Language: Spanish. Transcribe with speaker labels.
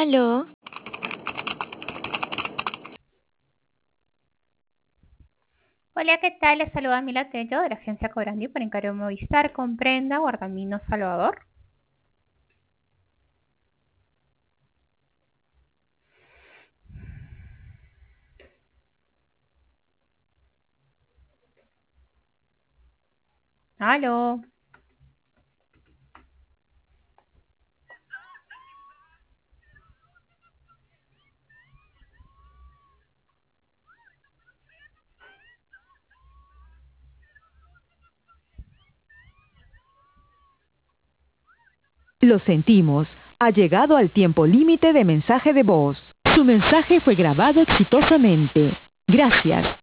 Speaker 1: Aló,
Speaker 2: Hola, ¿qué tal? Les saluda Mila Tello de la agencia Cobrandi por encargo de Movistar. Comprenda, Guardamino, Salvador. Aló.
Speaker 3: Lo sentimos, ha llegado al tiempo límite de mensaje de voz. Su mensaje fue grabado exitosamente. Gracias.